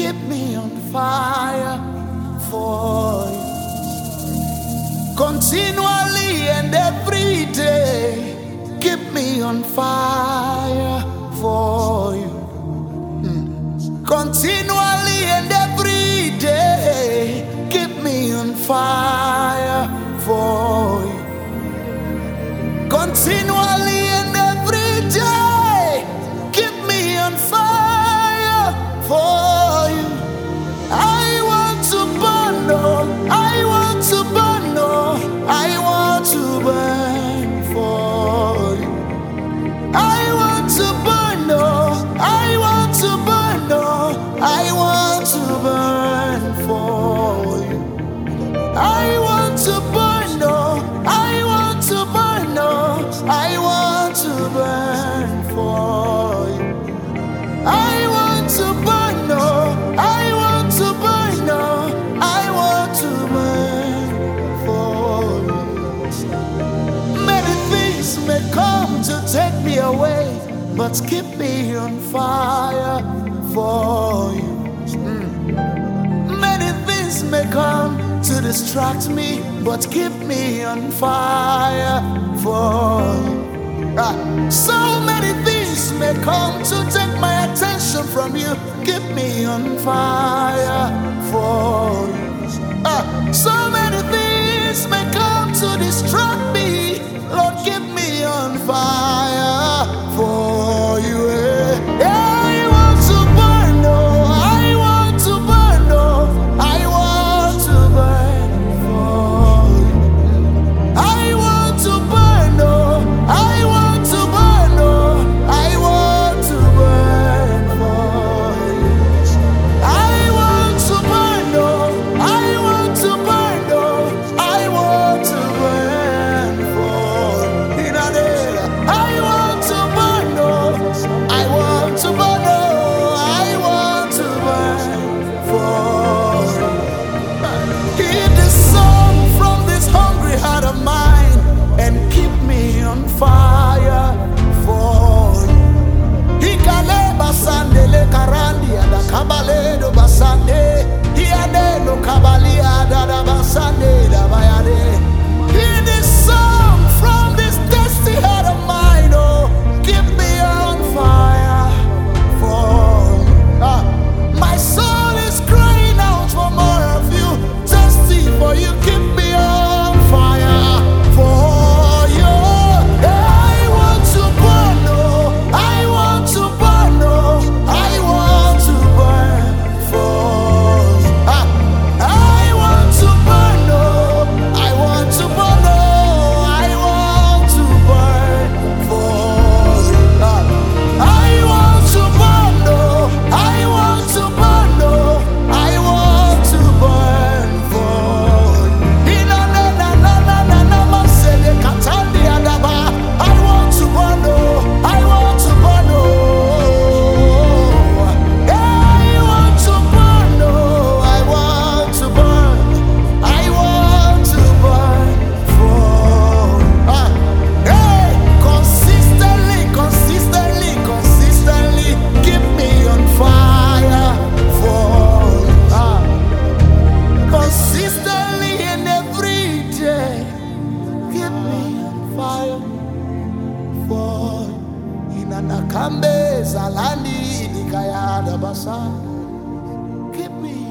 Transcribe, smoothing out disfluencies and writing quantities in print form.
keep me on fire for you. Continually and every day, keep me on fire for you. Continually and every day, keep me on fire for you. Continually and every day, keep me on fire for you. I want to burn, no, I want to burn, no, I want to burn for you. I want to burn, no, I want to burn, no, I want to burn for you. I want to burn, no, I want to burn, no, I want to burn for you. I want to burn, no, I want to burn, no, I want to burn for you. Many things may come to take me away, but keep me on fire for you. Many things may come to distract me, but keep me on fire for you. So many things may come to take my attention from you, keep me on fire for you. So many things may come to distract me, Lord, keep me on fire for you. I want to burn, no, I want to burn, no, I want to burn for you. I want to burn, no, I want to burn, no, I want to burn for you. I want to burn, no, I want to burn, no, I want to burn for you. I want to burn, no, I want to burn, no, I want to burn for you. Hear this song from this hungry heart of mine and keep me on fire for you. Hikale basande le karandi ada kabale do basande. Hiade no kabali ada da basande da bayade. Hear this song from this thirsty heart of mine, oh, keep me on fire for you. My soul is crying out for more of you, thirsty for you, keep me on fire for you. I want to burn, no, I want to burn, no, I want to burn for you. I want to burn, no, I want to burn, no, I want to burn for you. I want to burn, no, I want to burn, no, I want to burn for you. Ina na na na na na na masele katandi adaba. I want to burn, no, I want to burn, no. I want to burn, no, I want to burn, I want to burn for you. Hey, consistently, consistently, consistently, keep me on fire for you. Consistently and every day, keep me on fire for you. Inanakambe zalandi nikayada basa, keep me